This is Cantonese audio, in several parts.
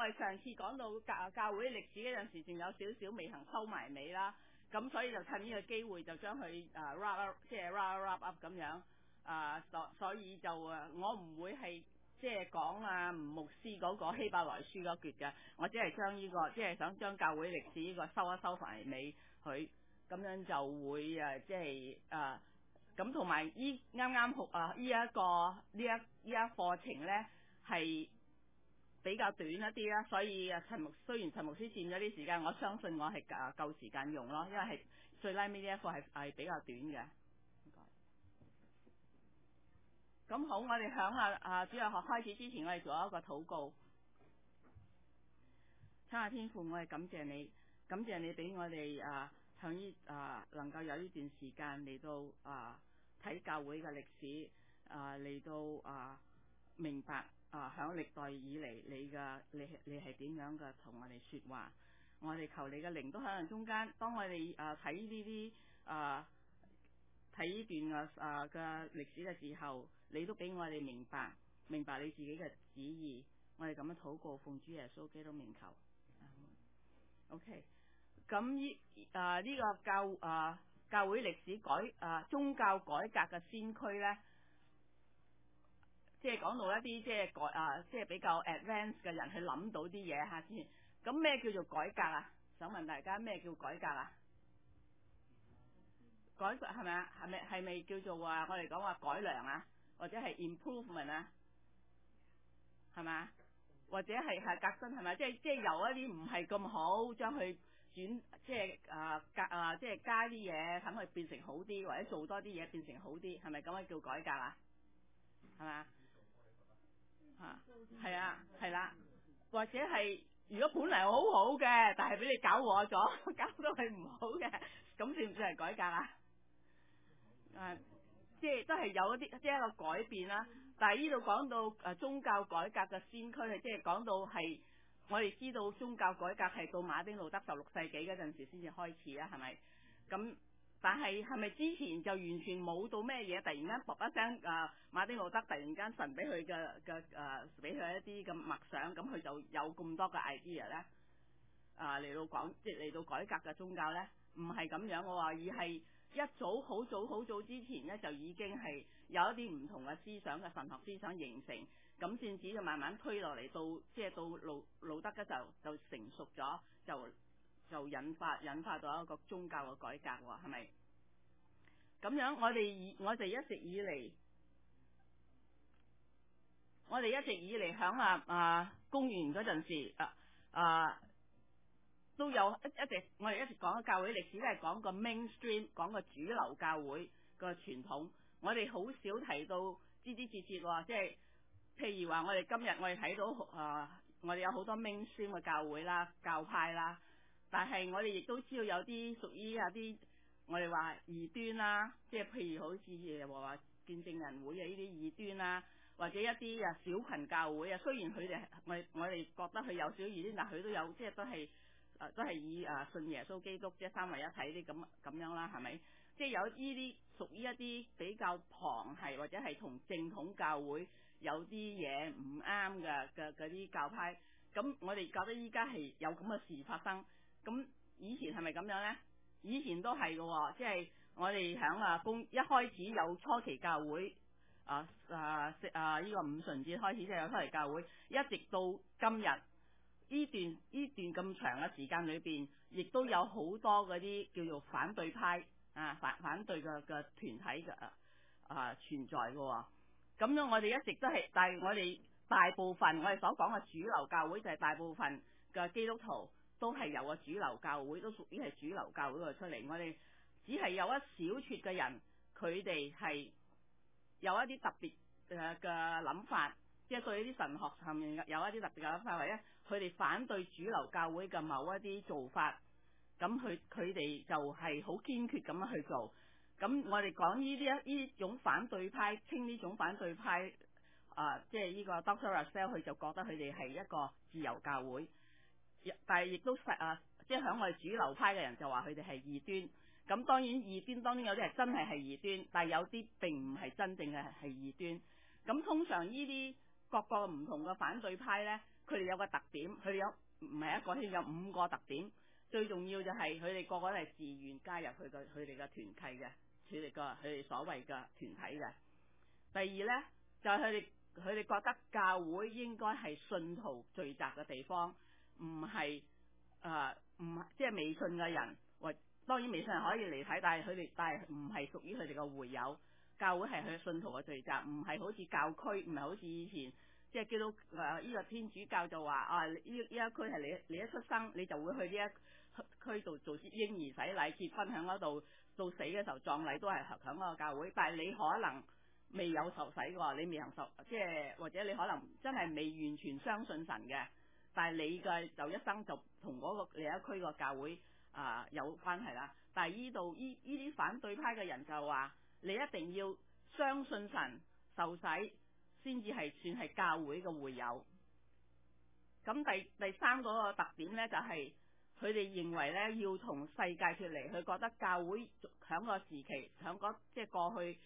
為上次講到教會歷史嗰陣時，仲有少少未行收埋尾啦，咁所以就趁呢個機會就將佢wrap up 咁樣所以就我唔會係講吳牧師嗰個希伯來書嗰橛嘅，我只係將呢個想將教會歷史呢個收一收埋尾佢，咁樣就會咁同埋啱啱好呢一課程咧係比較短一啲啦，所以雖然陳牧師佔咗啲時間，我相信我係夠時間用咯，因為係最拉尾呢一課係比較短嘅。唔該。咁好，我哋響主日學開始之前，我哋做一個禱告。親愛天父，我係感謝你俾我哋向能夠有呢段時間嚟到睇教會嘅歷史，嚟到明白響歷代以嚟你係點樣嘅同我哋說話。我哋求你嘅靈都喺中間，當我哋睇呢啲睇呢段嘅歷史嘅時候，你都俾我哋明白你自己嘅旨意。我哋咁樣禱告，奉主耶穌基督名求。OK， 咁呢個教會歷史宗教改革嘅先驅咧，講到一啲比較 advanced 嘅人去諗到啲嘢吓先。咁咩叫做改革啊？想問大家咩叫改革啊？改革係咪啊？係咪叫做我哋講話改良啊，或者係 improvement 啊？係咪？或者係革新係咪？即係由一啲唔係咁好，將佢轉加啲嘢，等佢變成好啲，或者做多啲嘢變成好啲，係咪咁樣叫改革啊？係嘛？係啊，係啦，或者係如果本嚟好好嘅，但係俾你搞禍咗，搞到佢唔好嘅，咁算唔算係改革啊？都係有一啲一個改變啦。但係呢度講到宗教改革嘅先驅，係講到係我哋知道宗教改革係到馬丁路德16世紀嗰陣時先至開始啊，係咪？咁但係咪之前就完全冇到咩嘢？突然間卜一聲馬丁路德突然間神俾佢俾佢一啲咁默想，咁佢就有咁多嘅 idea 咧嚟到講，嚟到改革嘅宗教咧，唔係咁樣嘅話，而係一早好早之前咧就已經係有一啲唔同嘅思想嘅神學思想形成，咁先至就慢慢推落嚟到路德嘅就成熟咗，就引發到一個宗教嘅改革喎，係咪？咁樣我哋一直以嚟響公元嗰陣時都有我哋一直講嘅教會歷史都係講個 mainstream， 講個主流教會個傳統。我哋好少提到枝枝節節喎，即係譬如話我哋今日我哋睇到我哋有好多 mainstream 嘅教會啦、教派啦，但係我哋亦都知道有啲屬於啲我哋話異端啦，即係譬如好似話見證人會啊呢啲異端啦，或者一啲小群教會啊，雖然佢哋我哋覺得佢有少少異端，但佢都有都係以信耶穌基督即係三位一體啲咁樣啦，係咪？即係有呢啲屬於一啲比較旁系或者係同正統教會有啲嘢唔啱嘅嗰啲教派，咁我哋覺得依家係有咁嘅事發生。咁以前係咪咁樣呢？以前都係嘅，即係我哋響一開始有初期教會呢個五旬節開始即係有初期教會，一直到今日。呢段咁長嘅時間裏邊，亦都有好多嗰啲叫做反對派反對嘅團體嘅存在嘅。咁樣我哋一直都係，但係我哋大部分我哋所講嘅主流教會就係大部分嘅基督徒都係由個主流教會，都屬於係主流教會度出嚟。我哋只係有一小撮嘅人，佢哋係有一啲特別嘅諗法。即係對呢啲神學上面有一啲特別嘅諗法，或者佢哋反對主流教會嘅某一啲做法，咁佢哋就係好堅決咁樣去做。咁我哋講呢種反對派，稱呢種反對派即係呢個 Dr. Russell 佢就覺得佢哋係一個自由教會，但係亦都即係響我哋主流派嘅人就話佢哋係異端。咁當然異端當然有啲係真係異端，但係有啲並唔係真正嘅係異端。咁通常呢啲各個唔同嘅反對派呢， 佢哋有個特點，佢哋有唔係一個添，有5個特點。最重要就係佢哋個個都係自願加入佢哋嘅團契嘅，佢哋所謂嘅團體嘅。第二呢，就係佢哋覺得教會應該係信徒聚集嘅地方，唔係唔即係未信嘅人，或當然未信人可以嚟睇，但係唔係屬於佢哋嘅會友。教會係佢信徒嘅聚集，唔係好似教區，唔係好似以前即係叫到呢個天主教就話呢一區係你一出生你就會去呢一區度做嬰兒洗禮、結婚喺嗰度，到死嘅時候葬禮都係喺嗰個教會。但係你可能未有受洗嘅，你未曾受，即係或者你可能真係未完全相信神嘅，但係你嘅就一生就同嗰個另一區個教會有關係啦。但係呢啲反對派嘅人就話你一定要相信神、受洗先至係算係教會嘅會友。咁第三個特點呢，就係佢哋認為呢要同世界脫離，佢覺得教會響個時期響即係過去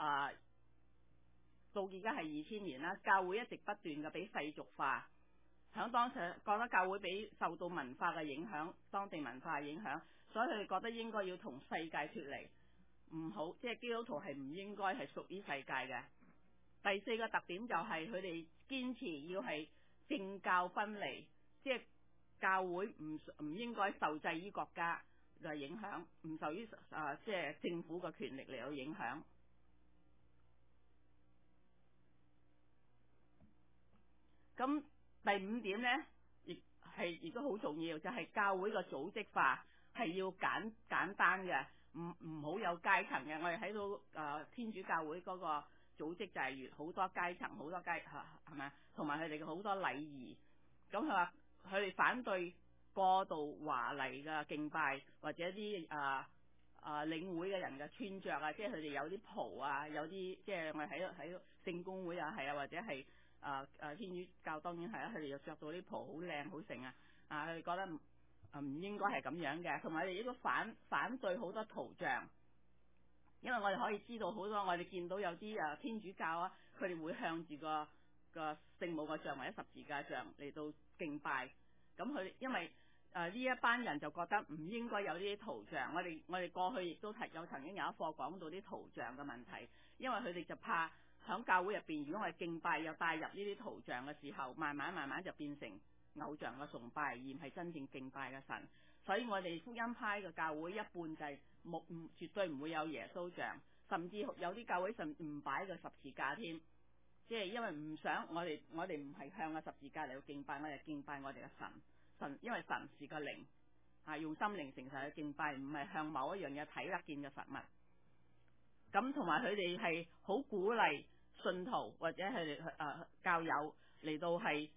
到而家係2000年啦，教會一直不斷嘅俾世俗化，響當時覺得教會俾受到文化嘅影響，當地文化嘅影響，所以佢哋覺得應該要同世界脫離，唔好即係基督徒係唔應該係屬於世界嘅。第四個特點就係佢哋堅持要係政教分離，即係教會唔應該受制於國家嘅影響，唔受於即係政府嘅權力嚟到影響。咁第5點呢，亦都好重要，就係教會嘅組織化係要簡單嘅，唔好有階層嘅。我哋睇到天主教會嗰個組織就係好多階層，好多係咪？同埋佢哋嘅好多禮儀。咁佢話佢哋反對過度華麗嘅敬拜，或者啲領會嘅人嘅穿着啊，即係佢哋有啲袍啊，有啲即係我哋喺聖公會啊，係啊，或者係天主教當然係啊，佢哋又着到啲袍好靚好盛啊，佢哋覺得唔應該係咁樣嘅。同埋佢哋亦都反對好多圖像，因為我哋可以知道好多，我哋見到有啲天主教啊，佢哋會向住個聖母個像或者十字架像嚟到敬拜。咁佢因為呢一班人就覺得唔應該有呢啲圖像。我哋過去亦都曾經有一課講到啲圖像嘅問題，因為佢哋就怕響教會入邊，如果我哋敬拜又帶入呢啲圖像嘅時候，慢慢就變成偶像嘅崇拜，而唔係真正敬拜嘅神。所以我哋福音派嘅教會一半就係絕對唔會有耶穌像，甚至有啲教會甚至唔擺個十字架添，即係因為唔想我哋唔係向個十字架嚟到敬拜，我哋敬拜我哋嘅神，因為神是個靈用心靈誠實去敬拜，唔係向某一樣嘢睇得見嘅實物。咁同埋佢哋係好鼓勵信徒或者係教友嚟到係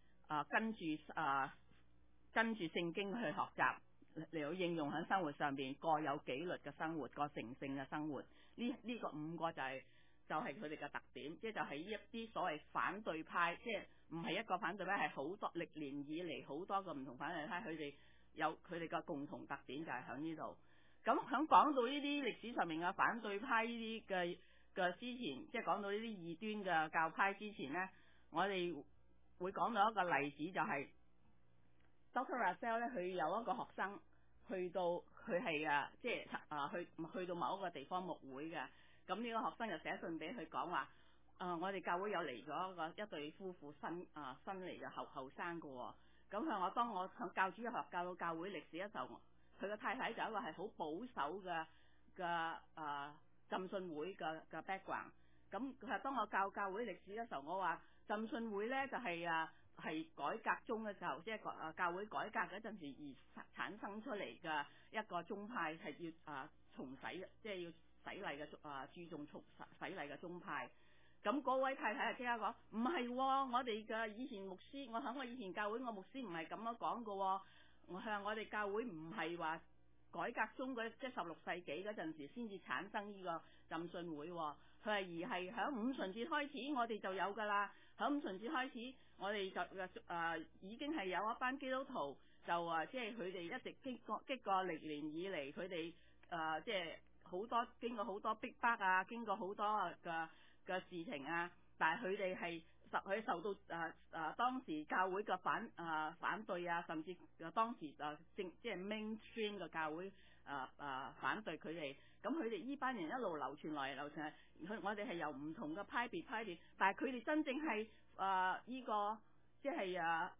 跟住聖經去學習，嚟到應用喺生活上邊，過有紀律嘅生活，過成聖嘅生活。呢個5個就係佢哋嘅特點，即係就係一啲所謂反對派，即係唔係一個反對派，係好多歷年以嚟好多個唔同反對派，佢哋有佢哋嘅共同特點就係喺呢度。咁響講到呢啲歷史上面嘅反對派呢啲嘅之前，即係講到呢啲異端嘅教派之前呢，我哋會講到一個例子，就係 Dr. Russell 咧，佢有一個學生去到佢係即係去到某一個地方牧會嘅。咁呢個學生就寫信俾佢講話，我哋教會有嚟咗一對夫婦新嚟嘅後生嘅。咁佢話當我向教主日學教到教會歷史嘅時候，佢個太太就一個係好保守嘅浸信會嘅 background。咁佢話當我教會歷史嘅時候，我話浸信會呢就係改革中嘅時候，即係教會改革嗰陣時而產生出嚟嘅一個宗派，係要重洗，即係要洗禮嘅注重洗禮嘅宗派。咁嗰位太太就即刻講唔係，我哋嘅以前牧師，我喺我以前教會，我牧師唔係咁樣講嘅。我向我哋教會唔係話改革中即係16世紀嗰陣時先至產生呢個浸信會，佢話而係響五旬節開始我哋就有噶啦。響五旬節開始我哋就已經係有一班基督徒就即係佢哋一直經過歷年以嚟，佢哋即係好多經過好多逼迫啊，經過好多嘅事情啊，但係佢哋係佢受到當時教會嘅反對啊，甚至當時即係 mainstream 嘅教會反對佢哋，咁佢哋呢班人一路流傳來流傳去，我哋係由唔同嘅派別，但係佢哋真正係呢個即係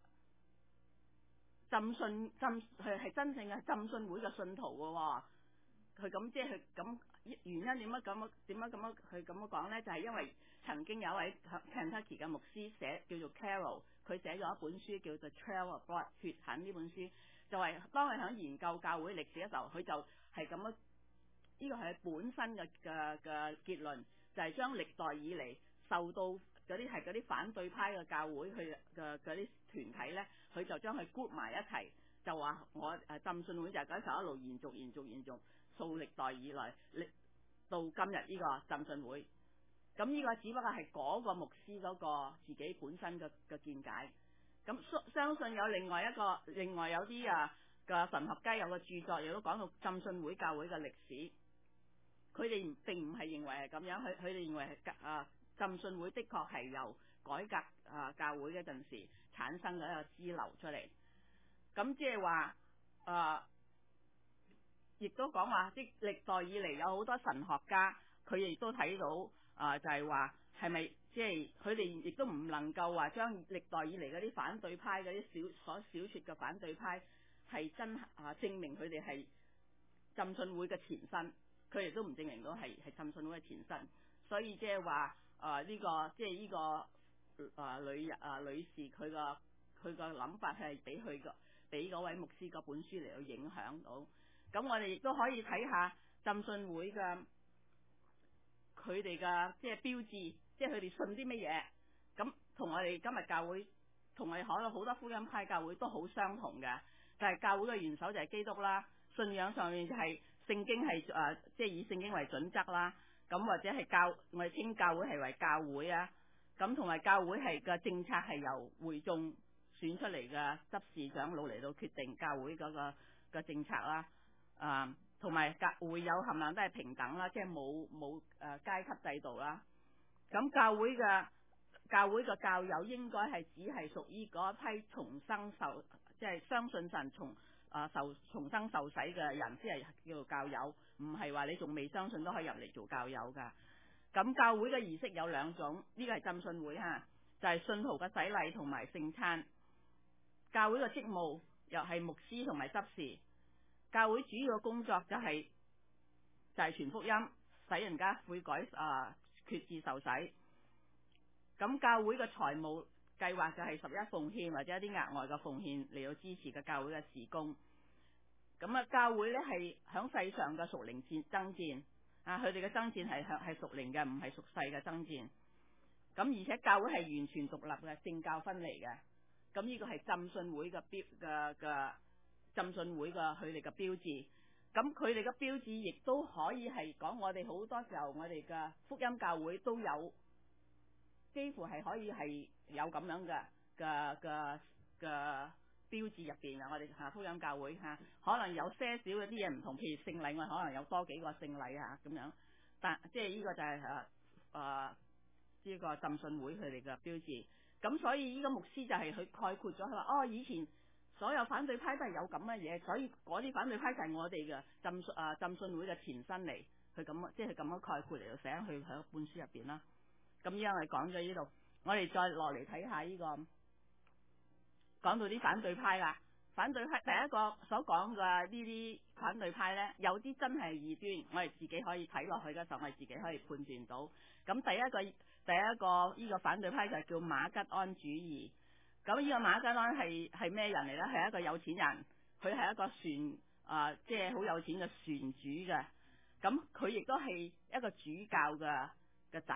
佢係真正嘅浸信會嘅信徒嘅喎，佢咁即係佢咁原因點解咁佢咁樣講咧？就係因為曾經有一位 Kentucky 嘅牧師叫做 Carroll， 佢寫咗一本書叫做《Trail of Blood》血痕呢本書，就係當佢響研究教會歷史嘅時候，佢就係咁樣，呢個係本身嘅結論，就係將歷代以嚟受到嗰啲反對派嘅教會去嘅嗰啲團體咧，佢就將佢 group 埋一齊，就話我浸信會就係嗰時候一路延續，數歷代以來到今日呢個浸信會。咁呢個只不過係嗰個牧師嗰個自己本身嘅見解。咁相信有另外有啲嘅神學家有個著作，亦都講到浸信會教會嘅歷史。佢哋並唔係認為係咁樣，佢哋認為係浸信會的確係由改革教會嗰陣時產生嘅一個支流出嚟。咁即係話亦都講話即歷代以嚟有好多神學家，佢亦都睇到就係話係咪即係佢哋亦都唔能夠話將歷代以嚟嗰啲反對派嗰啲小說嘅反對派係證明佢哋係浸信會嘅前身，佢哋都唔證明到係浸信會嘅前身。所以即係話呢個即係呢個女士佢個諗法係俾嗰位牧師嗰本書嚟到影響到。咁我哋亦都可以睇下浸信會嘅佢哋嘅即係標誌，即係佢哋信啲乜嘢，咁同我哋今日教會同我哋可能好多福音派教會都好相同嘅，就係教會嘅元首就係基督啦，信仰上面就係聖經係即係以聖經為準則啦，咁或者係我哋稱教會係為教會啊，咁同埋教會係嘅政策係由會眾選出嚟嘅執事長老嚟到決定教會嗰個政策啦。同埋會友冚唪唥都係平等啦，即係冇階級制度啦。咁教會嘅教友應該係只係屬於嗰一批重生即係相信神重生受洗嘅人先係叫做教友，唔係話你仲未相信都可以入嚟做教友噶。咁教會嘅儀式有兩種，呢個係浸信會就係信徒嘅洗禮同埋聖餐。教會嘅職務又係牧師同埋執事。教會主要嘅工作就係傳福音，使人家悔改決志受洗。咁教會嘅財務計劃就係11奉獻或者一啲額外嘅奉獻嚟到支持嘅教會嘅事工。咁教會咧係響世上嘅屬靈爭戰，佢哋嘅爭戰係屬靈嘅，唔係屬世嘅爭戰。咁而且教會係完全獨立嘅，政教分離嘅。咁呢個係浸信會嘅浸信會佢哋嘅標誌，咁佢哋嘅標誌亦都可以係講我哋好多時候我哋嘅福音教會都有，幾乎係可以係有咁樣嘅標誌入邊啊！我哋福音教會可能有些少嗰啲嘢唔同，譬如聖禮我可能有多幾個聖禮咁樣，但即係呢個就係呢個浸信會佢哋嘅標誌。咁所以呢個牧師就係佢概括咗，佢話以前所有反對派都係有咁嘅嘢，所以嗰啲反對派就係我哋嘅浸信會嘅前身嚟，佢咁即係咁樣概括嚟到寫去喺本書入邊啦。咁依家我哋講咗呢度，我哋再落嚟睇下呢個講到啲反對派啦。反對派第一個所講嘅呢啲反對派呢，有啲真係異端，我哋自己可以睇落去嘅時候，我哋自己可以判斷到。咁第一個呢個反對派就叫馬吉安主義。咁呢個馬吉安係咩人嚟呢？係一個有錢人，佢係一個船即係好有錢嘅船主嘅。咁佢亦都係一個主教嘅仔，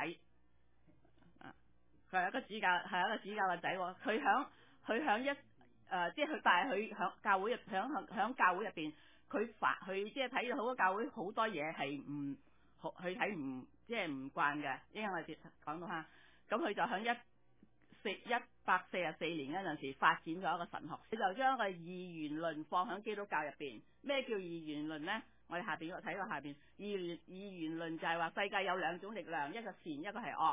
佢係一個主教嘅仔。佢響即係佢，但係佢響教會響教會入邊，佢即係睇到好多教會好多嘢係佢睇唔即係唔慣嘅。因為我哋講到下，咁佢就響144年嗰陣時發展咗一個神學，佢就將個二元論放喺基督教入邊。咩叫二元論呢？我哋睇到下邊二元論就係話世界有兩種力量，一個善，一個係惡。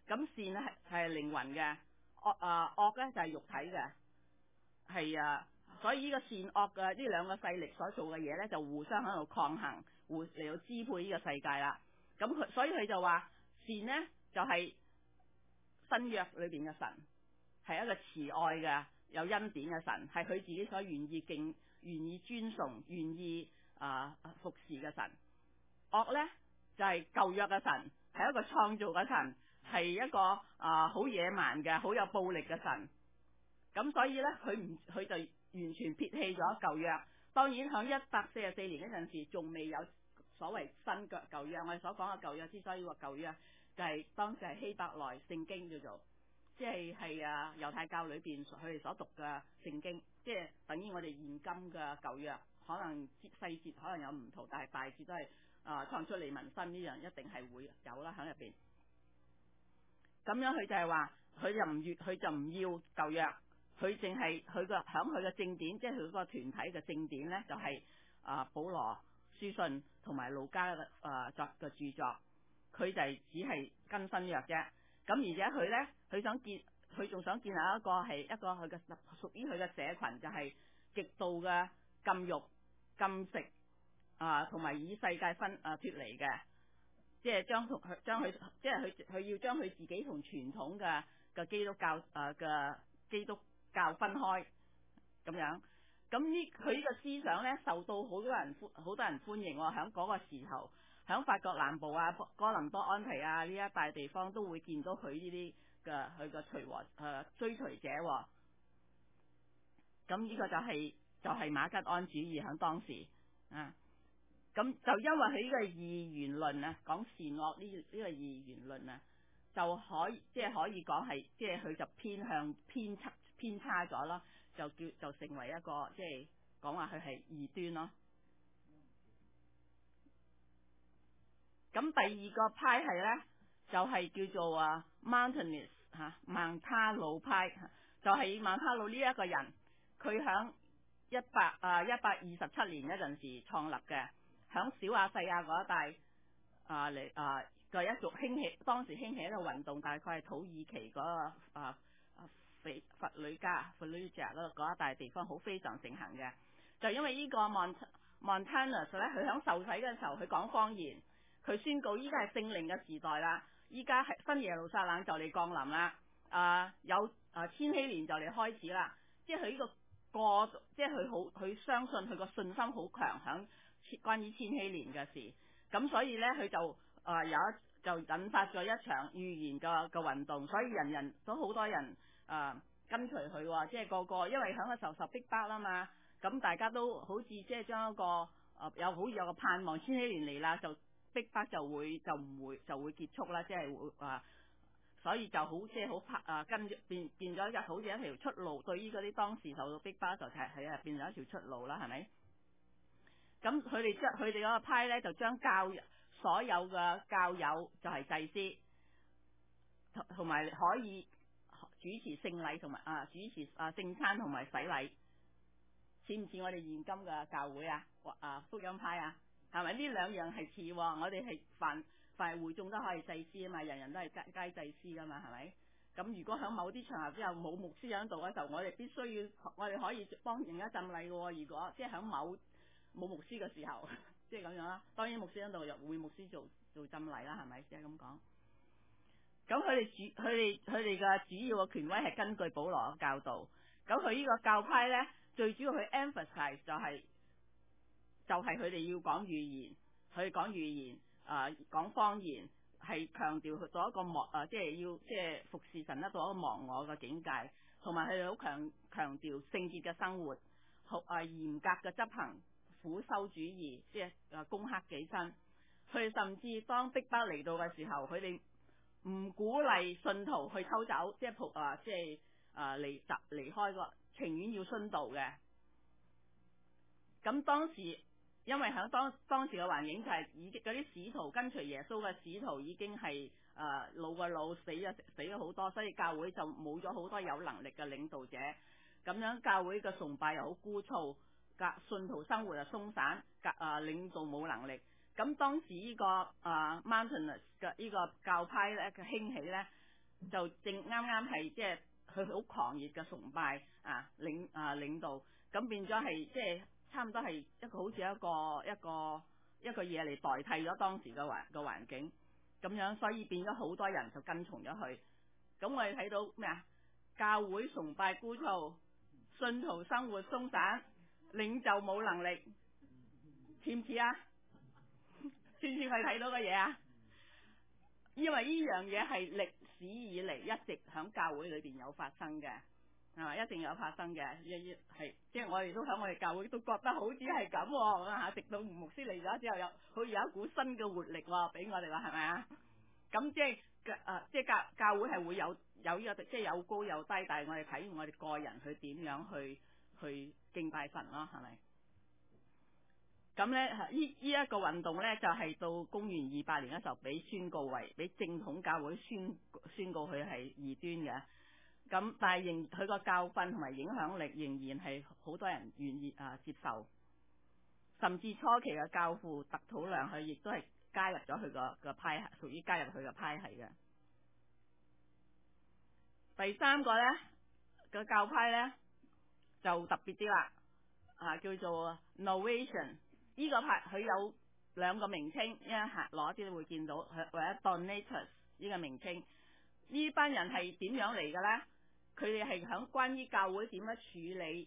咁善咧係靈魂嘅，惡咧就係肉體嘅，係啊。所以呢個善惡嘅呢兩個勢力所做嘅嘢咧，就互相喺度抗衡，嚟到支配呢個世界啦。咁所以佢就話善咧就係新約裏邊嘅神，係一個慈愛嘅有恩典嘅神，係佢自己所願意尊崇、願意服侍嘅神。惡咧就係舊約嘅神，係一個創造嘅神，係一個好野蠻嘅、好有暴力嘅神。咁所以咧，佢就完全撇棄咗舊約。當然喺144年嗰陣時，仲未有所謂新嘅舊約。我哋所講嘅舊約之所以話舊約，就係當時係希伯來聖經叫做，即係猶太教裏邊佢哋所讀嘅聖經，即係等於我哋現今嘅舊約，可能細節可能有唔同，但係大致都係創出利民申呢樣一定係會有啦喺入邊。咁樣佢就係話，佢就唔要舊約。佢淨係佢嘅正典，即係佢個團體嘅正典咧，就係保羅書信同埋路加作嘅著作，佢就係只係跟新約啫。咁而且佢咧，佢仲想建立一個佢嘅屬於佢嘅社群，就係極度嘅禁欲、禁食同埋以世界脫離嘅，即係佢要將佢自己同傳統嘅基督教嘅基督教分開咁樣。咁佢呢個思想咧，受到好多人歡迎喎。喺嗰個時候，喺法國南部哥林多、安提呢一帶地方都會見到佢呢啲佢嘅追隨者喎。咁呢個就係馬吉安主義喺當時咁就因為佢呢個二元論講善惡呢個二元論就可以講係即係佢就偏差咗咯，就成為一個即係講話佢係異端咯。咁第二個派系咧就係叫做Montanist 孟他努派，就係孟他努呢一個人，佢響127年嗰陣時創立嘅，響小亞細亞嗰一帶嘅一族興起，當時興起一個運動，大概係土耳其嗰個佛呂加嗰一帶地方好非常盛行嘅。就因為呢個 Montanus 咧，佢響受洗嘅時候，佢講方言，佢宣告依家係聖靈嘅時代啦，依家係新耶路撒冷就嚟降臨啦，有千禧年就嚟開始啦。即係佢呢個即係佢相信佢個信心好強，響關於千禧年嘅事。咁所以咧，佢就就引發咗一場預言嘅運動，所以人人都好多人跟隨佢，即係個個因為響個時候受逼迫啦嘛，咁大家都好似即係將一個有個盼望，千禧年嚟啦，就逼迫就會結束啦，即係會所以就好即係好跟住變咗一個好似一條出路，對於嗰啲當時受到逼迫就係變咗一條出路啦，係咪？咁佢哋嗰個派咧就將所有嘅教友就係祭司，同埋可以主持聖禮同埋主持聖餐同埋洗禮，似唔似我哋現今嘅教會福音派係咪？呢兩樣係似，我哋係凡會眾都可以祭司啊嘛，人人都係皆祭司噶嘛，係咪？咁如果喺某啲場合之後冇牧師喺度嘅時候，我哋必須要我哋可以幫人家浸禮嘅。如果即係喺冇牧師嘅時候，即係咁樣啦。當然牧師喺度又會牧師做浸禮啦，係咪？即係咁講。咁佢哋嘅主要嘅權威係根據保羅嘅教導。咁佢呢個教派咧，最主要佢 emphasize 就係佢哋要講預言，佢講預言講方言，係強調到一個即係服侍神得到一個忘我嘅境界，同埋佢哋好強調聖潔嘅生活，嚴格嘅執行苦修主義，即係攻克己身。佢哋甚至當逼迫嚟到嘅時候，佢哋唔鼓勵信徒去偷走，即係離開個，情願要殉道嘅。咁當時因為喺當時嘅環境就係嗰啲使徒跟隨耶穌嘅使徒已經係老嘅老，死咗好多，所以教會就冇咗好多有能力嘅領導者。咁樣教會嘅崇拜又好枯燥，信徒生活又鬆散，領導冇能力。咁當時呢個Montanus 嘅呢個教派咧嘅興起咧， 就正啱啱係即係佢好狂熱嘅崇拜領導，咁變咗係即係差唔多係一個好似一個嘢嚟代替咗當時嘅環境，咁樣所以變咗好多人就跟從咗佢。咁我哋睇到咩啊？教會崇拜枯燥，信徒生活鬆散，領袖冇能力，似唔似啊？似唔似我哋睇到嘅嘢啊？因為呢樣嘢係歷史以嚟一直響教會裏邊有發生嘅，係嘛？一定有發生嘅，係即係我哋都響我哋教會都覺得好似係咁吓，直到吳牧師嚟咗之後，好似有一股新嘅活力俾我哋話係咪啊？咁即係教會係會有呢個即係有高有低，但係我哋睇我哋個人去點樣去敬拜神咯，係咪？咁咧呢一個運動咧就係到公元200年嘅時候俾正統教會宣告佢係異端嘅。咁但係佢個教訓同埋影響力仍然係好多人願意接受，甚至初期嘅教父特土良佢亦都係加入咗佢個派，屬於加入佢個派系嘅。第三個咧個教派咧就特別啲啦，叫做 Novatian。呢個派佢有兩個名稱，一下攞啲都會見到，或者 Donatist 呢個名稱。呢班人係點樣嚟嘅咧？佢哋係響關於教會點樣處理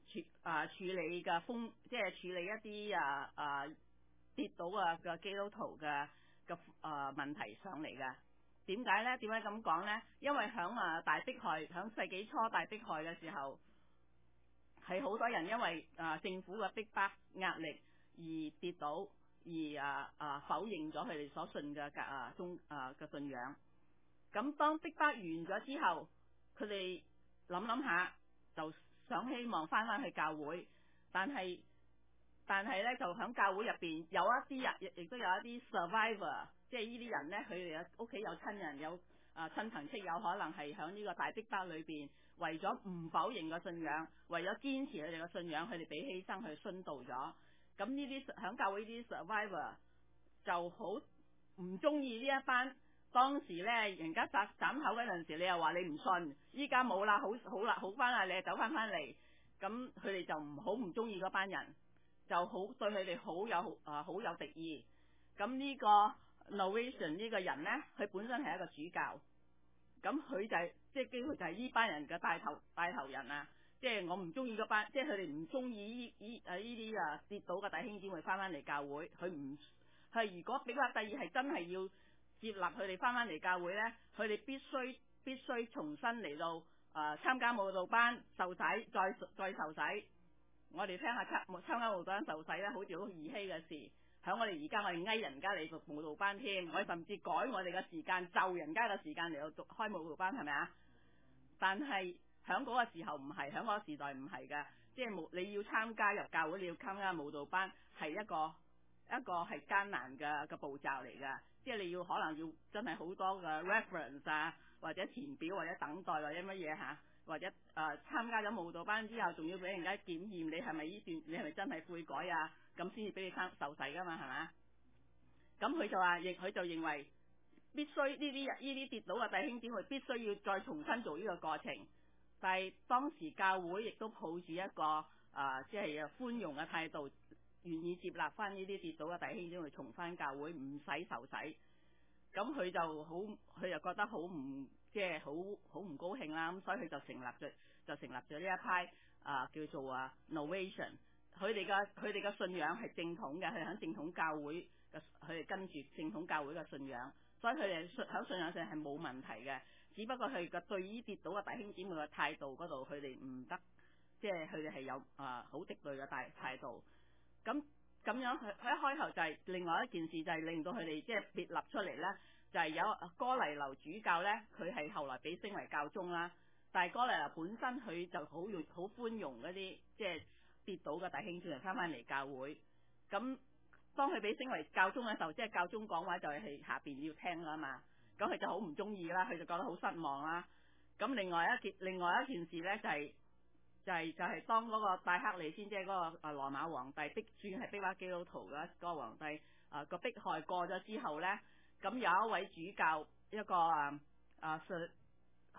嘅即係處理一啲跌倒嘅基督徒嘅問題上嚟嘅。點解咧？點解咁講咧？因為響大迫害，響世紀初大迫害嘅時候，係好多人因為政府嘅逼迫壓力而跌倒，而否認咗佢哋所信嘅嘅信仰。咁當逼迫完咗之後，佢哋諗下就想希望翻去教會，但係咧就響教會入邊有一啲人，亦都有一啲 survivor， 即係呢啲人咧，佢哋屋企有親人，有親朋戚友，可能係響呢個大逼迫裏邊，為咗唔否認個信仰，為咗堅持佢哋嘅信仰，佢哋俾犧牲去殉道咗。咁呢啲響教會呢啲 survivor 就好唔中意呢一班。當時咧，人家斬口嗰陣時，你又話你唔信，依家冇啦，好啦，好翻啦，你走翻嚟，咁佢哋就唔中意嗰班人，就好對佢哋好有敵意。咁呢個 Novatian 呢個人咧，佢本身係一個主教，咁佢就係即係幾乎就係呢班人嘅帶頭人啊！即係我唔中意嗰班，即係佢哋唔中意呢啲跌倒嘅弟兄姊妹翻嚟教會，佢如果比較第二係真係要接納佢哋翻嚟教會咧，佢哋必須重新嚟到參加舞蹈班受洗，再受洗。我哋聽下參加舞蹈班受洗咧，好似好兒戲嘅事。響我哋而家我哋人家嚟讀舞蹈班添，我哋甚至改我哋嘅時間，就人家嘅時間嚟到開舞蹈班，係咪啊？但係響嗰個時候唔係，響嗰個時代唔係㗎，即係你要參加入教會，你要參加舞蹈班係一個係艱難嘅步驟嚟㗎。即係你要可能要真係好多嘅 reference 或者填表或者等待或者乜嘢或者參加咗舞蹈班之後，仲要俾人家檢驗你係咪你係咪真係悔改咁先至俾你受洗噶嘛，係咪？咁佢就認為必須呢啲跌倒嘅弟兄姊妹必須要再重新做呢個過程，但係當時教會亦都抱住一個即係寬容嘅態度，願意接納翻呢啲跌倒嘅弟兄姊妹重翻教會，唔使受洗。咁佢就覺得好唔高興啦。咁所以佢就成立咗呢一派叫做Novatian。佢哋嘅信仰係正統嘅，佢喺正統教會佢哋跟住正統教會嘅信仰，所以佢哋喺信仰上係冇問題嘅。只不過佢嘅對於跌倒嘅弟兄姊妹嘅態度嗰度，佢哋唔得，即係佢哋係有好敵對嘅態度。咁樣佢一開頭就係另外一件事，就係令到佢哋即係別立出嚟咧，就係有哥尼流主教咧，佢係後來被升為教宗啦。但係哥尼流本身佢就好寬容嗰啲即係跌倒嘅弟兄姊妹翻嚟教會。咁當佢被升為教宗嘅時候，即係教宗講話就係下邊要聽啦嘛。咁佢就好唔中意啦，佢就覺得好失望啦。咁另外一件事咧就係當嗰個戴克里先，即係嗰個羅馬皇帝算係逼迫基督徒嘅嗰個皇帝個迫害過咗之後咧，咁有一位主教一個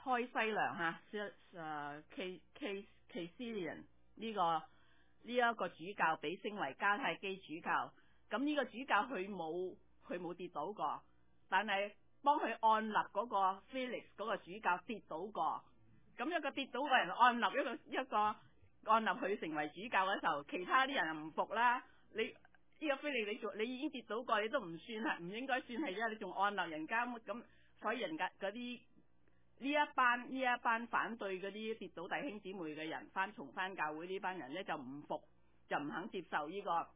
開西良Caecilian 呢個主教被升為迦太基主教。咁呢個主教佢冇跌倒過，但係幫佢按立嗰個 Felix 嗰個主教跌倒過。咁一個跌倒嘅人按立一個按立佢成為主教嘅時候，其他啲人唔服啦。你呢個 Felix 你已經跌倒過，你都唔算係唔應該算係啫，你仲按立人家咁，所以人家嗰啲呢一班反對嗰啲跌倒弟兄姊妹嘅人重返教會呢班人咧就唔服，就唔肯接受呢個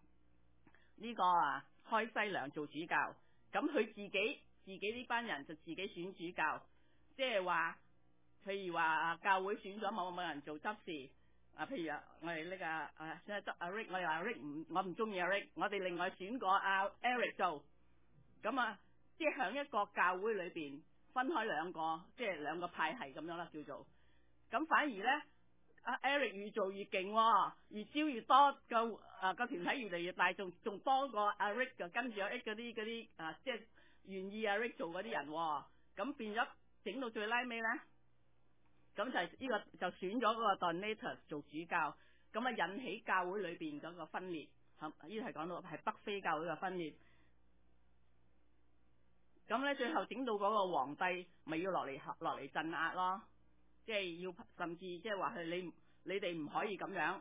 開西良做主教。咁佢自己呢班人就自己選主教，即係話譬如話教會選咗某人做執事譬如我哋呢個阿 Rick， 我又話 Rick 我唔中意阿 Rick， 我哋另外選過阿 Eric 做。咁即係響一個教會裏邊分開兩個，即係兩個派系咁樣啦，叫做。咁反而咧，阿 Eric 越做越勁，越招越多，個團體越嚟越大，仲多過阿 Rick， 就跟住阿 Rick 嗰啲即係願意阿 Rick 做嗰啲人。咁變咗整到最拉尾咧，咁就係呢個就選咗嗰個 Donatus 做主教，咁引起教會裏邊嗰個分裂。呢度係講到係北非教會嘅分裂。咁咧最後整到嗰個皇帝咪要落嚟鎮壓咯，即係要甚至即係話係你哋唔可以咁樣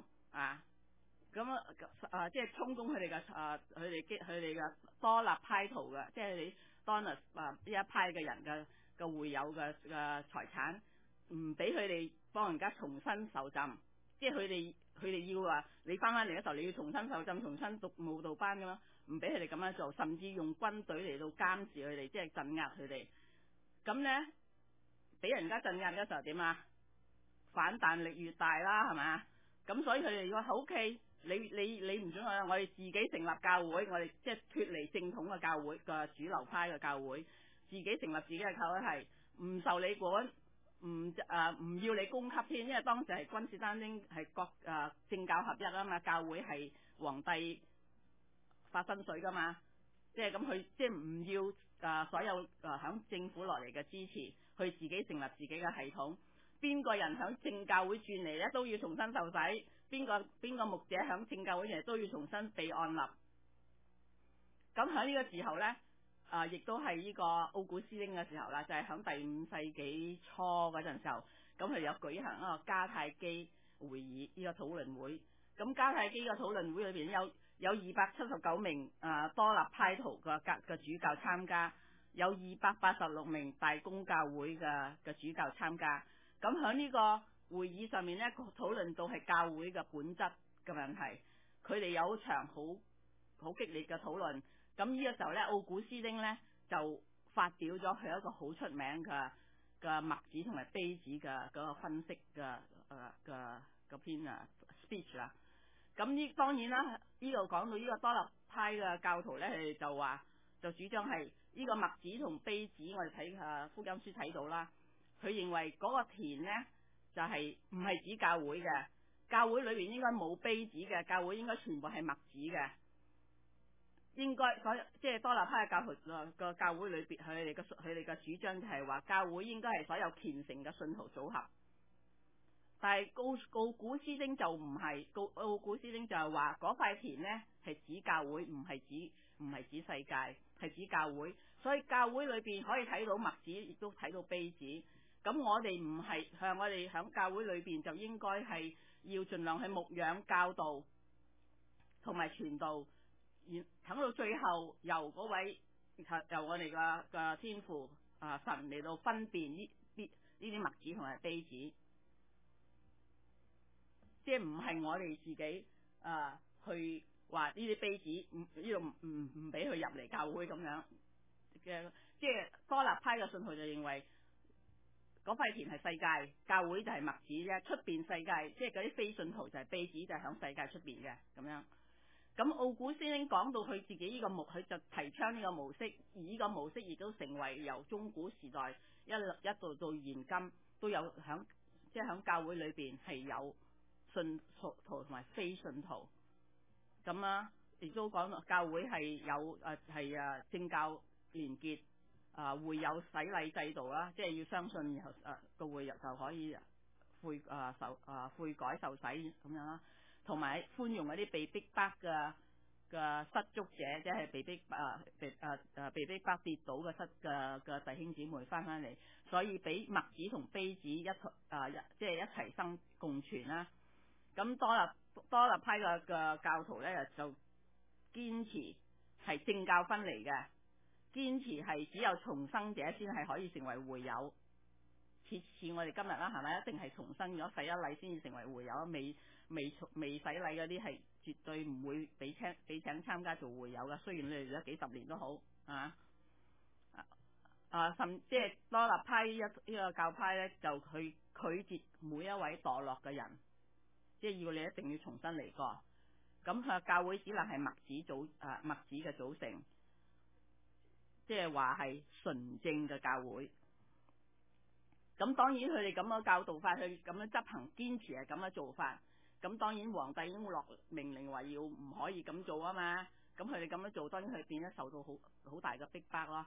咁即係充公佢哋嘅多納派圖嘅，即係你 Donus 呢一派嘅人嘅會有嘅財產，唔俾佢哋幫人家重新受浸，即係佢哋要話你翻嚟嘅時候你要重新受浸，重新讀慕道班咁樣。唔俾佢哋咁樣做，甚至用軍隊嚟到監視佢哋，即係鎮壓佢哋。咁呢，俾人家鎮壓嘅時候點啊？反彈力越大啦，係嘛？咁所以佢哋如果好 OK，你唔准我哋自己成立教會，我哋即係脫離正統嘅教會嘅主流派嘅教會，自己成立自己嘅教會係唔受你管，唔要你供給添，因為當時係君士丹丁係政教合一啊嘛，教會係皇帝發薪水噶嘛，即係咁佢即係唔要所有響政府落嚟嘅支持，去自己成立自己嘅系統。邊個人響正教會轉嚟咧，都要重新受洗。邊個牧者響正教會轉嚟都要重新被按立。咁喺呢個時候咧，亦都係呢個奧古斯丁嘅時候啦，就係響第5世紀初嗰陣時候，咁佢有舉行一個迦太基會議呢個討論會。咁迦太基嘅討論會裏邊有279名多納派圖嘅主教參加，有286名大公教會嘅主教參加。咁喺呢個會議上面咧，討論到係教會嘅本質嘅問題，佢哋有場好激烈嘅討論。咁呢個時候咧，奧古斯丁咧就發表咗佢一個好出名嘅墨子同埋卑子嘅嗰個分析嘅篇speech 啦。咁當然啦，呢度講到呢個多納派嘅教徒咧，佢哋就主張係呢個墨子同卑子，我哋睇福音書睇到啦。佢認為嗰個田呢，就係唔係指教會嘅，教會裏邊應該冇卑子嘅，教會應該全部係墨子嘅。應該即係多納派嘅教徒個教會裏邊，佢哋嘅主張就係話教會應該係所有虔誠嘅信徒組合。但係奧古斯丁就唔係，奧古斯丁就係話嗰塊田呢係指教會，唔係指世界，係指教會。所以教會裏邊可以睇到墨子，亦都睇到卑子。咁我哋唔係我哋響教會裏邊就應該係要盡量去牧養教導同埋傳道，等到最後由我哋嘅天父神嚟到分辨呢啲墨子同埋卑子。即係唔係我哋自己去話呢啲卑子呢度唔俾佢入嚟教會咁樣嘅。即係多納派嘅信徒就認為嗰塊田係世界，教會就係墨子啫，出邊世界即係嗰啲非信徒就係卑子，就係響世界出邊嘅咁樣。咁奧古斯丁講到佢自己呢個佢就提倡呢個模式，而呢個模式亦都成為由中古時代一路到現今都有即係響教會裏邊係有信徒同埋非信徒咁亦都講教會係有正教連結會有洗禮制度啦，即係要相信然後個會友就可以悔改受洗咁樣啦，同埋寬容嗰啲被逼迫嘅失足者，即係被逼迫跌倒嘅弟兄姊妹翻嚟，所以俾麥子同稗子即係一齊生共存啦。咁多立派嘅教徒咧就堅持係政教分離嘅，堅持係只有重生者先係可以成為會友，似我哋今日啦，係咪？一定係重生咗洗一禮先至成為會友，未洗禮嗰啲係絕對唔會俾請參加做會友嘅。雖然你嚟咗幾十年都好甚即係多立派呢個教派咧，就去拒絕每一位墮落嘅人，即係要你一定要重新嚟過。咁佢教會只能係麥子嘅組成，即係話係純正嘅教會。咁當然佢哋咁樣教導法，佢咁樣執行堅持係咁樣做法。咁當然皇帝已經落命令話要唔可以咁做啊嘛。咁佢哋咁樣做，當然佢變咗受到好大嘅逼迫咯。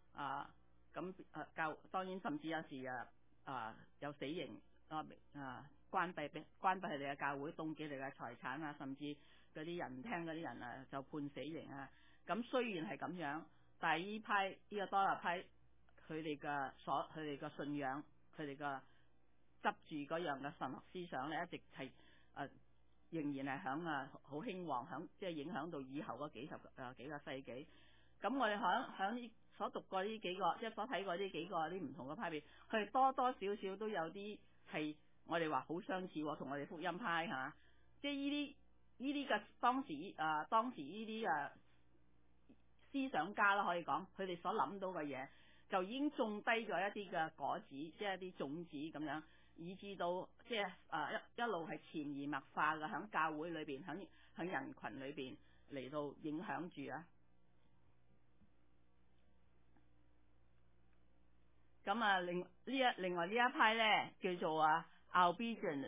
當然甚至有時有死刑關閉佢哋嘅教會，凍結佢哋嘅財產啊，甚至嗰啲人唔聽嗰啲人就判死刑啊。咁雖然係咁樣，但係呢個多立派佢哋嘅信仰，佢哋嘅執住嗰樣嘅神學思想咧，一直係仍然係響好興旺，即係影響到以後嗰幾個世紀。咁我哋響所讀過呢幾個，即係所睇過呢幾個啲唔同嘅派別，佢哋多多少少都有啲係我哋話好相似，同我哋福音派即係呢啲嘅當時呢啲思想家啦，可以講佢哋所諗到嘅嘢，就已經種低咗一啲嘅果子，即係一啲種子咁樣，以至到即係一路係潛移默化嘅喺教會裏邊，喺人群裏邊嚟到影響住啊。咁另外呢一派咧叫做Albigenses，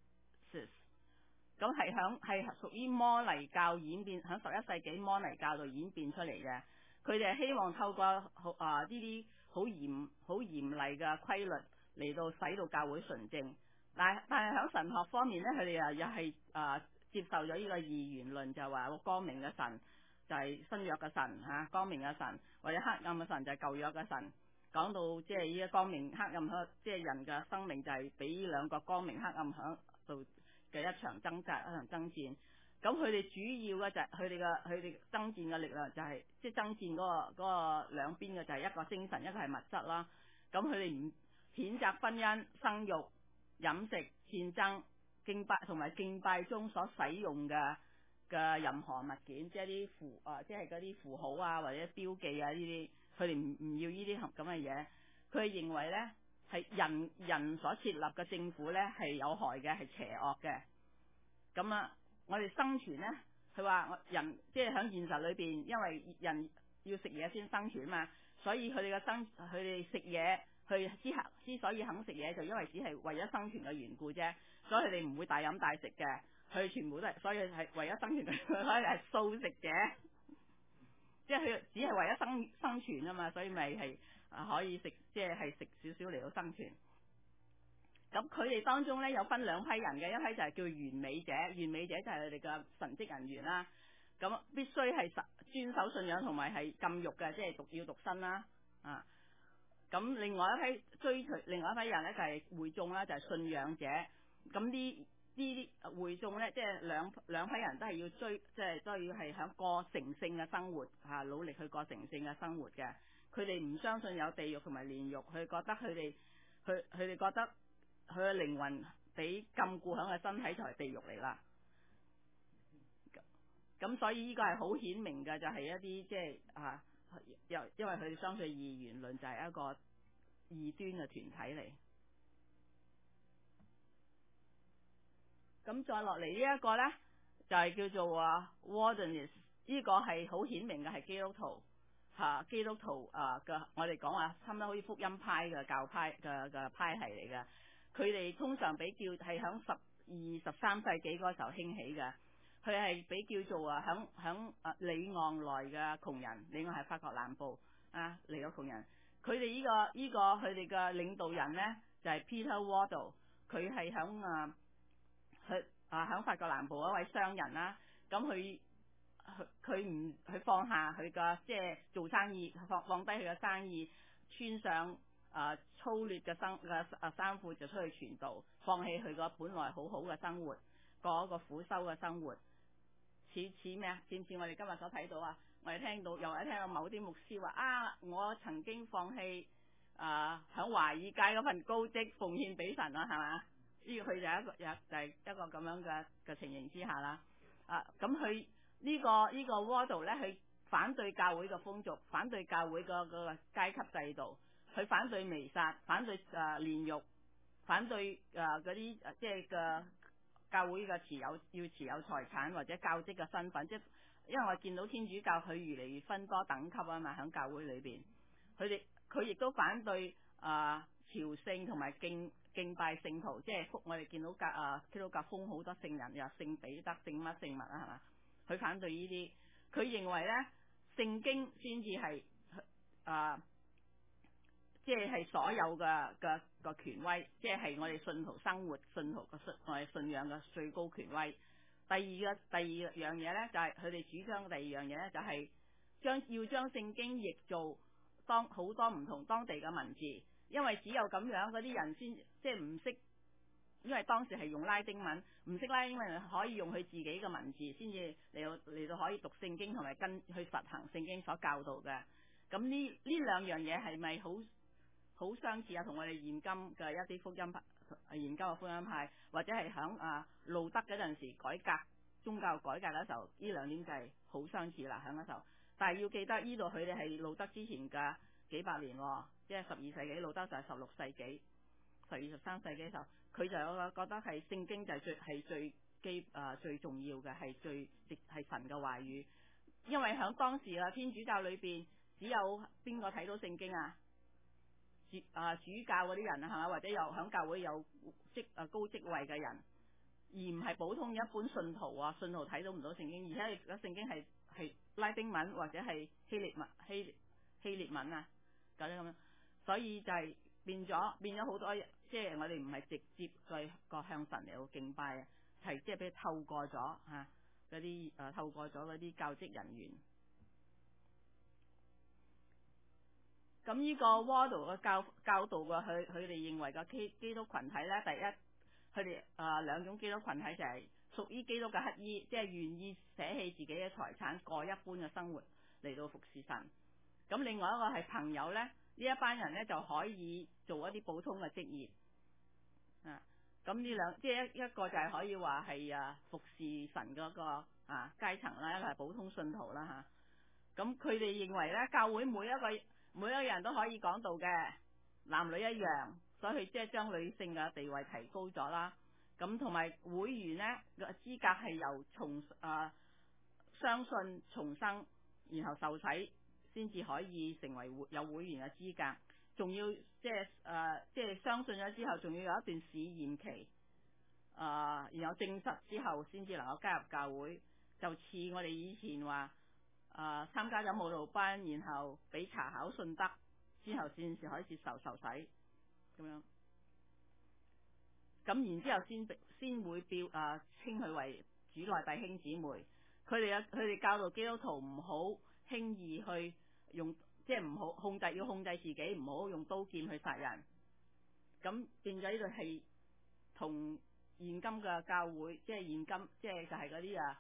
咁係屬於摩尼教演變，喺11世紀摩尼教度演變出嚟嘅。佢哋係希望透過呢啲好嚴厲嘅規律嚟到使到教會純正。但係喺神學方面咧，佢哋又係接受咗呢個二元論，就話光明嘅神就係新約嘅神光明嘅神，或者黑暗嘅神就係舊約嘅神。講到即係呢個光明黑暗，即係人嘅生命就係俾呢兩個光明黑暗喺度嘅一場掙扎，一場爭戰。咁佢哋主要嘅就係佢哋爭戰嘅力量就係即係爭戰嗰個兩邊嘅就係一個精神，一個係物質啦。咁佢哋唔譴責婚姻、生育、飲食、戰爭、敬拜同埋敬拜中所使用嘅任何物件，即係啲即係嗰啲符號或者標記呢啲。佢哋唔要呢啲咁嘅嘢，佢哋認為咧係人所設立嘅政府咧係有害嘅，係邪惡嘅。咁我哋生存咧，佢話人即係喺現實裏邊，因為人要食嘢先生存嘛，所以佢哋食嘢，佢之所以肯食嘢，就因為只係為咗生存嘅緣故啫。所以佢哋唔會大飲大食嘅，佢全部都係，所以係為咗生存嘅，所以係素食者。即係佢只係為咗生存啊嘛，所以咪係可以食，即係食少少嚟到生存。咁佢哋當中咧有分兩批人嘅，一批就係叫完美者，完美者就係佢哋嘅神職人員啦。咁必須係遵守信仰同埋係禁欲嘅，即係要獨身啦。咁另外一批另外一批人咧就係會眾啦，就係信仰者。咁呢啲會眾咧，即係兩批人都係要即係都要係響過成聖嘅生活努力去過成聖嘅生活嘅。佢哋唔相信有地獄同埋煉獄，佢覺得佢哋覺得佢嘅靈魂俾禁錮響嘅身體就係地獄嚟啦。咁所以呢個係好顯明嘅，就係一啲即係因為佢哋相信二元論就係一個異端嘅團體嚟。咁再落嚟呢一個咧，就係叫做Waldenist， 呢個係好顯明嘅係基督徒基督徒嘅，我哋講差唔多好似福音派嘅教派嘅派系嚟嘅。佢哋通常俾叫係響13世紀嗰時候興起嘅。佢係俾叫做響里昂來嘅窮人，里昂係法國南部嚟嘅窮人。 佢哋佢哋嘅領導人咧就係 Peter Wardle， 佢係響法國南部一位商人啦。咁佢放下佢嘅即係做生意，放低佢嘅生意，穿上粗劣嘅衫褲就出去傳道，放棄佢個本來好好嘅生活，過一個苦修嘅生活。似咩啊？似唔似我哋今日所睇到啊？我哋聽到某啲牧師話我曾經放棄響華爾街嗰份高職，奉獻俾神啦，係嘛？呢個佢就係一個咁樣嘅情形之下啦。咁佢呢個 Wardle 咧，佢反對教會嘅風俗，反對教會個階級制度，佢反對彌撒，反對煉獄，反對嗰啲即係嘅教會嘅要持有財產或者教職嘅身份，即係因為我見到天主教佢越嚟越分多等級啊嘛，喺教會裏邊，佢亦都反對朝聖同埋敬拜聖徒，即係我哋見到基督教封好多聖人，又聖彼得、聖乜聖物啊，係嘛？佢反對呢啲，佢認為咧聖經先至係即係所有嘅權威，即係我哋信徒生活、我哋信仰嘅最高權威。第二樣嘢咧，就係佢哋主張嘅第二樣嘢咧，就係要將聖經譯做好多唔同當地嘅文字，因為只有咁樣嗰啲人先即係唔識，因為當時係用拉丁文，唔識拉丁文可以用佢自己嘅文字先至嚟到可以讀聖經同埋去實行聖經所教導嘅。咁呢兩樣嘢係咪好相似啊？同我哋現今嘅一啲福音派，現今嘅福音派，或者係響路德嗰陣時宗教改革嗰時候，呢兩點就係好相似啦。響嗰時候，但係要記得呢度佢哋係路德之前嘅幾百年，即係12世紀，路德就係16世紀、12、13世紀嘅時候，佢就覺得係聖經就係最重要嘅，係神嘅話語。因為響當時天主教裏邊只有邊個睇到聖經啊？主教嗰啲人啊，係嘛？或者有響教會有高職位嘅人，而唔係普通一般信徒啊。信徒睇到唔到聖經，而且聖經係拉丁文或者係希臘文啊咁樣，所以就係變咗好多，即係我哋唔係直接去向神嚟到敬拜啊，係即係俾佢透過咗嗰啲教職人員。咁呢個 Wardle 嘅教導嘅佢哋認為嘅基督群體咧，第一佢哋兩種基督群體就係屬於基督嘅乞衣，即係願意捨棄自己嘅財產過一般嘅生活嚟到服侍神。咁另外一個係朋友咧，呢一班人咧就可以做一啲普通嘅職業。咁呢即係一個就係可以話係服侍神嗰個階層啦，一個係普通信徒啦嚇。咁佢哋認為咧，教會每一個人都可以講道嘅，男女一樣，所以即係將女性嘅地位提高咗啦。咁同埋會員咧嘅資格係由相信重生，然後受洗先至可以成為有會員嘅資格，仲要即係相信咗之後，仲要有一段試驗期，然後證實之後先至能夠加入教會。就似我哋以前話參加咗慕道班，然後俾查考信德之後先至可以接受洗咁樣，咁然之後先會稱佢為主內弟兄姊妹。佢哋教導基督徒唔好輕易去用，即係唔好要控制自己，唔好用刀劍去殺人。咁變咗呢度係同現今嘅教會，即係就係嗰啲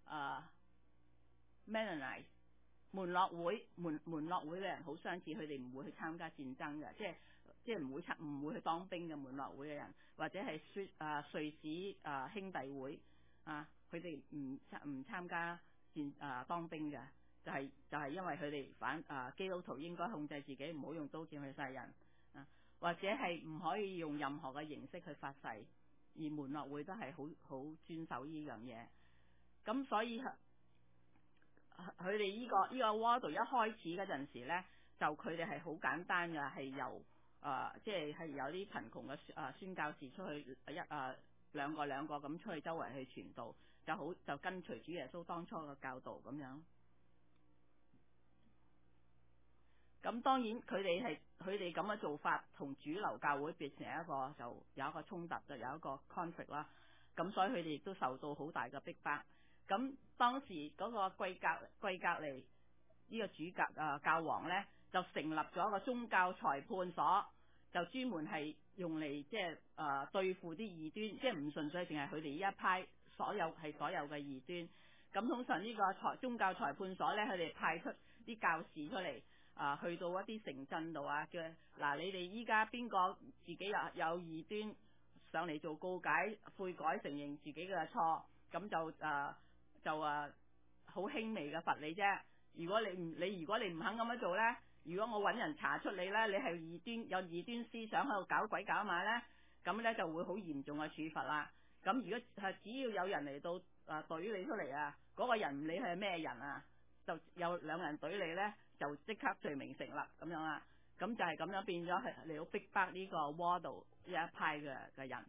Mennonite 門諾會嘅人好相似，佢哋唔會去參加戰爭嘅，即係唔會去當兵嘅門諾會嘅人，或者係瑞士兄弟會佢哋唔參加當兵嘅，就係因為佢哋反基督徒應該控制自己，唔好用刀劍去殺人或者係唔可以用任何嘅形式去發誓，而門諾會都係好遵守呢樣嘢。咁所以佢哋呢個 Wardle 一開始嗰陣時咧，就佢哋係好簡單嘅，係由即係有啲貧窮嘅宣教士出去兩個咁出去周圍去傳道，就跟隨主耶穌當初嘅教導咁樣。 咁當然佢哋咁嘅做法同主流教會變成一個就有一個衝突，就有一個 conflict 啦。咁所以佢哋亦都受到好大嘅逼迫。咁當時嗰個貴格尼呢個主教皇咧，就成立咗一個宗教裁判所，就專門係用嚟即係對付啲異端，即係唔純粹淨係佢哋呢一派，所有嘅異端。咁通常呢個宗教裁判所咧，佢哋派出啲教士出嚟去到一啲城鎮度叫嗱，你哋依家邊個自己有異端上嚟做告解、悔改、承認自己嘅錯，咁就好輕微嘅罰你啫。如果你唔肯咁樣做咧，如果我揾人查出你咧，你係有異端思想喺度搞鬼搞馬咧，咁咧就會好嚴重嘅處罰啦。咁如果只要有人嚟到懟你出嚟嗰個人唔理佢係咩人就有兩人懟你咧，就即刻罪名成立咁樣啦。咁就係咁樣變咗係嚟到逼迫呢個 Waldo 呢一派嘅人。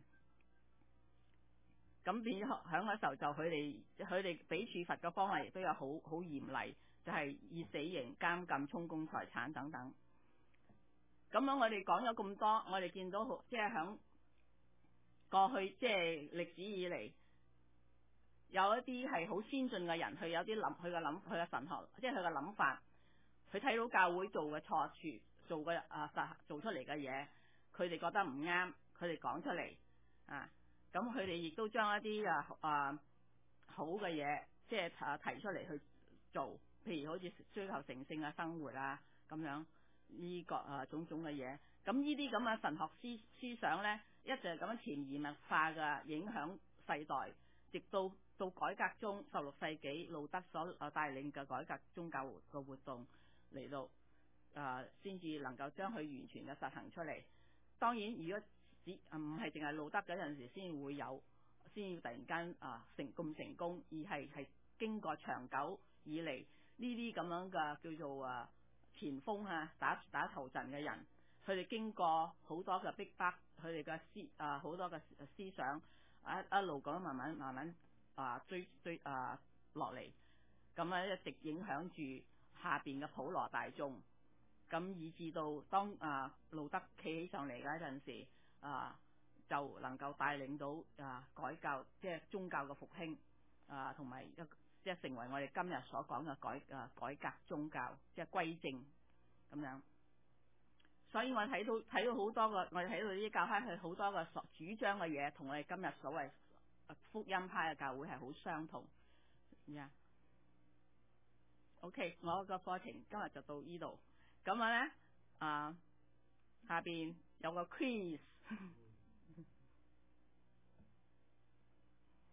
咁變咗響嗰時候就佢哋俾處罰嘅方法亦都有好嚴厲，就係以死刑、監禁、充公財產等等。咁樣我哋講咗咁多，我哋見到即係響過去即係歷史以嚟，有一啲係好先進嘅人，佢有啲佢嘅神學，即係佢嘅諗法，佢睇到教會做嘅錯處，做出嚟嘅嘢，佢哋覺得唔啱，佢哋講出嚟咁佢哋亦都將一啲好嘅嘢，即係提出嚟去做，譬如好似追求成聖嘅生活咁樣呢個種種嘅嘢。咁呢啲咁嘅神學思想咧，一直咁樣潛移默化嘅影響世代，直到改革中16世紀路德所帶領嘅改革宗教嘅活動嚟到先至能夠將佢完全嘅實行出嚟。當然，如果唔係淨係路德嗰陣時先會有，先要突然間咁成功，而係經過長久以嚟呢啲咁樣嘅叫做前鋒打頭陣嘅人，佢哋經過好多嘅逼迫，佢哋嘅好多嘅思想一路咁慢慢追落嚟，咁一直影響住下邊嘅普羅大眾，咁以至到當路德企起上嚟嗰陣時就能夠帶領到改教，即係宗教嘅復興同埋即係成為我哋今日所講嘅改革宗教，即係歸正咁樣。所以我睇到好多我哋睇到呢啲教派係好多嘅主張嘅嘢，同我哋今日所謂福音派嘅教會係好相同。OK， 我個課程今日就到呢度。咁咧下邊有個 quiz。